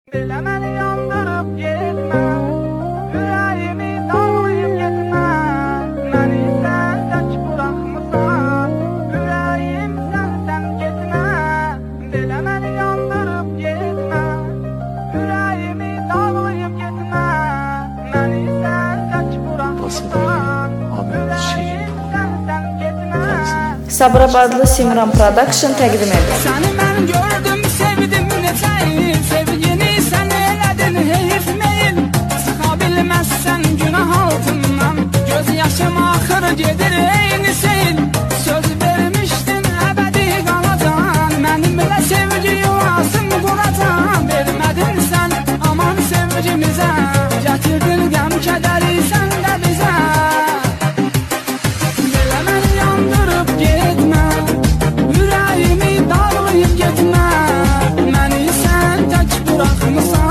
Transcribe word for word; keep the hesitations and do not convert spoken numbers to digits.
Belə məni yandırıb getmə, ürəyimi dağlayıb getmə. Məni sən tək buraxmısan, ürəyim səndən getmə. Belə məni yandırıb getmə, ürəyimi dağlayıb getmə. Məni sən tək buraxmısan, ürəyim səndən getmə. Sabirabadlı Simran Production təqdim edir. Səni mən gördüm, sevdim necəyim, sevgini sən elədin heyif meyil. Sıxa bilməzsən günah altından, göz yaşım axır gedir eyni seyil. Söz vermişdin əbədi qalacaq, mənimlə sevgi yuvasın quracaq. Vermədin sən aman sevgimizə, gətirdin qəm kədəri sən də bizə. Belə məni yandırıb getmə, ürəyimi dağlayıb getmə. Məni sən tək buraxmısan.